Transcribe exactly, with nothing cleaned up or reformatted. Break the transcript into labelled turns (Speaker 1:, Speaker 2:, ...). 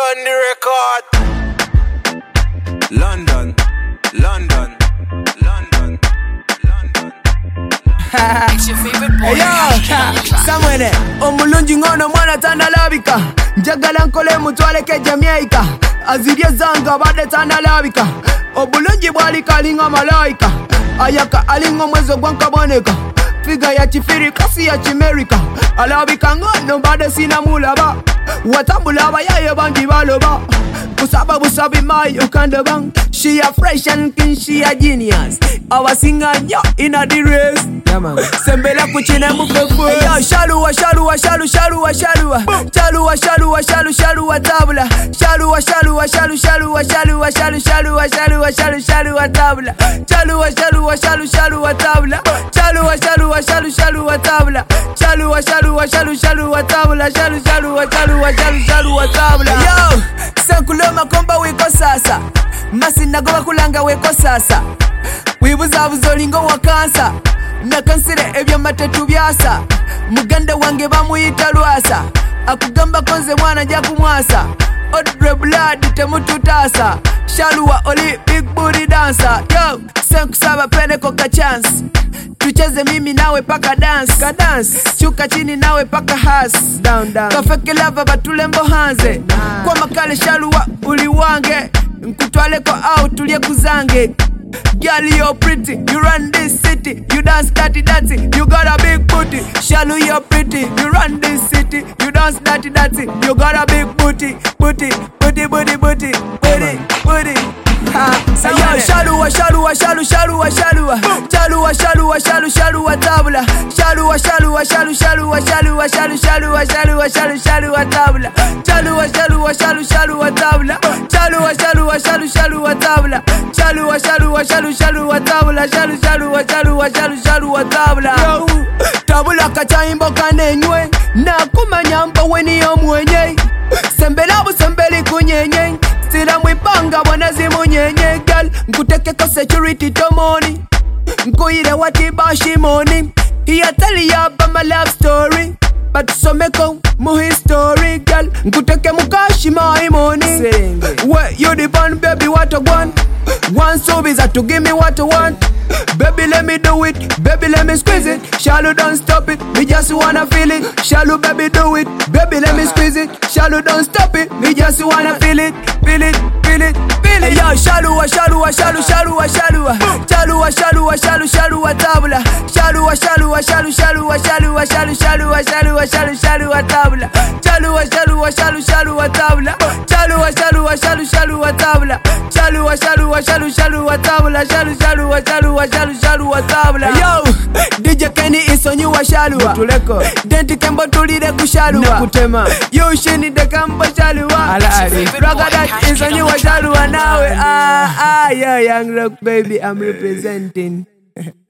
Speaker 1: run the record.
Speaker 2: London, London, London, London.
Speaker 3: It's your favorite boy.
Speaker 4: Hey yo, Samuel, omulungi ngono mwana tandalabika. Njagala nkole mutwale ke Jamaica. Azirye zanga bade tandalabika. Obulungi bwalika alinga malaika. Ayaka alinga mwezo gwankaboneka. Figa ya chifiri kasi ya chimerika. Alabika ngono bade sina mulaba. Watambulaba yaye bangi baloba. Kusaba busabi mai ukandabang. She a fresh and clean, she a genius. Our singer yo in a the race. Yeah man. Sembela kuchine mufefu. Hey yo, shalua shalua shalu shalua shalua. Shalua shalua shalu shalua tabla. Shalua shalua shalu shalua shalua shalu shalua shalua shalu shalua tabla. Shalua shalua shalu shalua tabla. Shalua shalua shalu shalua tabla. Shalua shalua shalu shalua tabla. Shalu shalua shalua shalu shalua tabla. Yo, sankuloma komba wiko sasa. Masi nagoba kulanga weko sasa. Wibuza buzolingo wa kansa. Na kansire ebya matatu byasa. Muganda wange bamuyita lwasa. Akugamba konze mwana jakumwasa. Odre blood temututasa. Shalua oli big booty dancer. Yo, senkusaba pene koka chance. Tucheze mimi nawe paka dance. Ka dance. Chuka chini nawe paka has. Down down. Kafeke lava batulembo hanze. Nah. Kwa makale shalua uliwange. Nkutwale ko out tulie kuzange. Girl, you're pretty, you run this city. You dance dirty dirty, you got a big booty. Shalu, you're pretty, you run this city. You dance dirty dirty, you got a big booty. Booty, booty, booty, booty, booty, booty. Ha, say yo, shalua, shalua, shalu, shalua, shalua. Shalua, shalua, shalu, shalua tabla. Shalua, shalua, shalu, shalua, shalua, shalu, shalua, shalua, shalu, shalua tabla. Shalua, shalua, shalu, shalua tabla. Shalua, shalua, shalu, shalua tabla. Shalua, shalua, shalu, shalua tabla. Shalu, shalua, shalua, shalu, shalua tabla. Yo, tabula kachaimbo kanenywe. Na kumanya mbo weni yo mwenye. Sembelabu sembeli kunyenye. Sila mwipanga wana zimu nyenye girl. Nkuteke ko security tomoni. Nkuire watiba shimoni. Hiya tell ya about my love story. But someko mu history girl. Nkuteke mukashi my money. Where you the bun baby what I want. One so bizarre to give me what I want. Baby let me do it, baby let me squeeze it. Shallow don't stop it, me just wanna feel it. Shallow baby do it, baby let me squeeze it. Shallow don't stop it, me just wanna feel it. Feel it, feel it, feel it. Hey yo, shallow, shallow, shallow, shallow, shallow. Shallow, shallow, shallow, shallow, tabla. Shallow, shallow, shallow, shallow, shallow, shallow, shallow, shallow, shallow, shallow, tabla. Shallow, shallow, shallow, shallow, tabla. Shallow, shallow, shallow, shallow, tabla. Shallow, shallow, shallow, shallow, tabla. Shallow, shallow, shallow, shallow, shallow, tabla. Yo, D J Kenny is on you a shallow. Tuleko. Denti kembo tulide kushallow. Nakutema. Yo shini de kambo shallow. Ala ali. Ragadat is on you a shallow nawe. Ah ah, yeah, young rock baby, I'm representing.